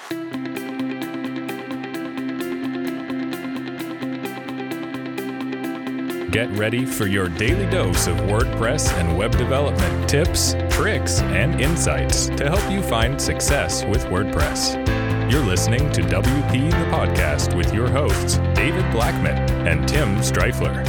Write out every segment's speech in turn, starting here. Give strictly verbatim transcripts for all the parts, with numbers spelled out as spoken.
Get ready for your daily dose of WordPress and web development tips, tricks, and insights to help you find success with WordPress. You're listening to W P the Podcast with your hosts, David Blackman and Tim Streifler.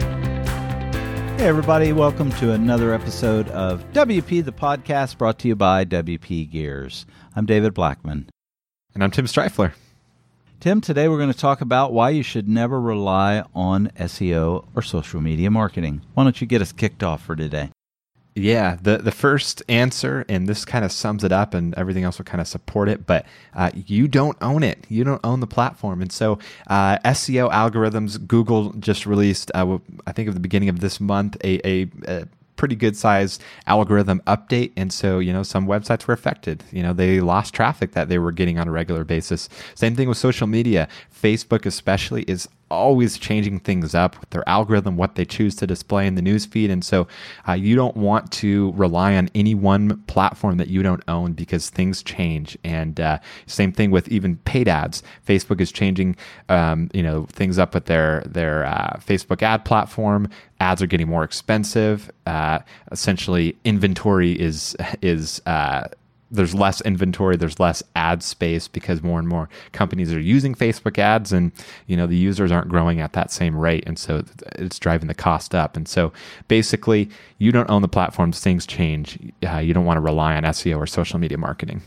Hey everybody, welcome to another episode of W P the Podcast, brought to you by W P Gears. I'm David Blackman. And I'm Tim Streifler. Tim, today we're going to talk about why you should never rely on S E O or social media marketing. Why don't you get us kicked off for today? Yeah, the, the first answer, and this kind of sums it up, and everything else will kind of support it, but uh, you don't own it. You don't own the platform. And so uh, S E O algorithms, Google just released, uh, I think at the beginning of this month, a, a, a pretty good sized algorithm update. And so, you know, some websites were affected. You know, they lost traffic that they were getting on a regular basis. Same thing with social media. Facebook especially is always changing things up with their algorithm, what they choose to display in the newsfeed. And so uh, you don't want to rely on any one platform that you don't own because things change. And uh, same thing with even paid ads. Facebook is changing um, you know, things up with their, their uh, Facebook ad platform. Ads are getting more expensive. Uh, essentially, inventory is is uh, there's less inventory, there's less ad space because more and more companies are using Facebook ads, and you know the users aren't growing at that same rate, and so it's driving the cost up. And so basically, you don't own the platforms; things change. Uh, you don't want to rely on S E O or social media marketing.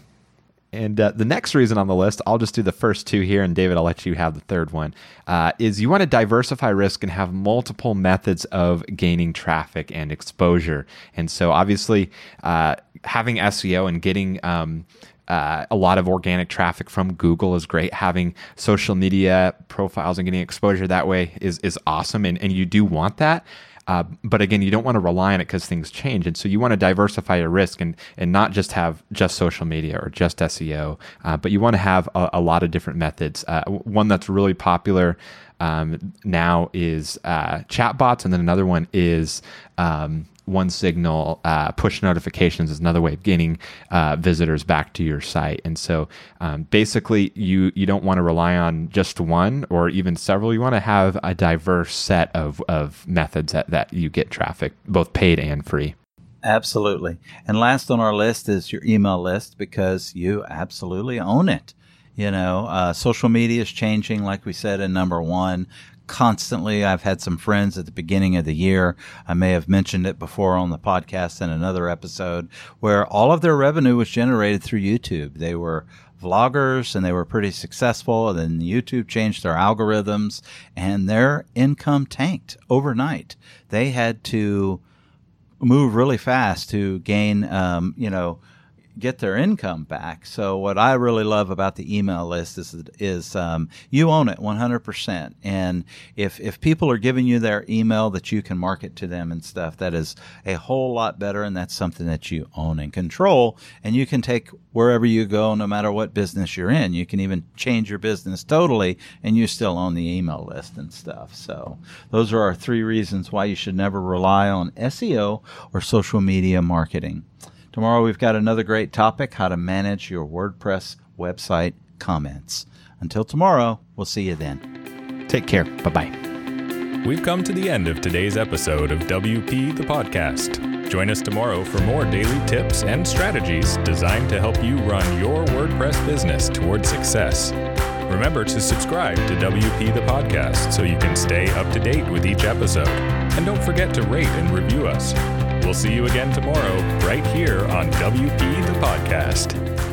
And uh, the next reason on the list, I'll just do the first two here, and David, I'll let you have the third one, uh, is you want to diversify risk and have multiple methods of gaining traffic and exposure. And so obviously uh, having S E O and getting um, uh, a lot of organic traffic from Google is great. Having social media profiles and getting exposure that way is, is awesome, and, and you do want that. Uh, but again, you don't want to rely on it because things change. And so you want to diversify your risk and, and not just have just social media or just S E O, uh, but you want to have a, a lot of different methods. Uh, one that's really popular um, now is uh, chatbots, and then another one is um, OneSignal uh, push notifications is another way of getting uh, visitors back to your site. And so um, basically you you don't want to rely on just one or even several. You want to have a diverse set of, of methods that, that you get traffic, both paid and free. Absolutely. And last on our list is your email list, because you absolutely own it. You know, uh, social media is changing, like we said, in number one. Constantly. I've had some friends at the beginning of the year, I may have mentioned it before on the podcast in another episode, where all of their revenue was generated through YouTube. They were vloggers and they were pretty successful, and then YouTube changed their algorithms and their income tanked overnight. They had to move really fast to gain, um, you know, get their income back. So what I really love about the email list is is um, you own it one hundred percent. And if if people are giving you their email that you can market to them and stuff, that is a whole lot better, and that's something that you own and control, and you can take wherever you go, no matter what business you're in. You can even change your business totally, and you still own the email list and stuff. So those are our three reasons why you should never rely on S E O or social media marketing. Tomorrow we've got another great topic, how to manage your WordPress website comments. Until tomorrow, we'll see you then. Take care. Bye-bye. We've come to the end of today's episode of W P the Podcast. Join us tomorrow for more daily tips and strategies designed to help you run your WordPress business toward success. Remember to subscribe to W P the Podcast so you can stay up to date with each episode. And don't forget to rate and review us. We'll see you again tomorrow, right here on W P the Podcast.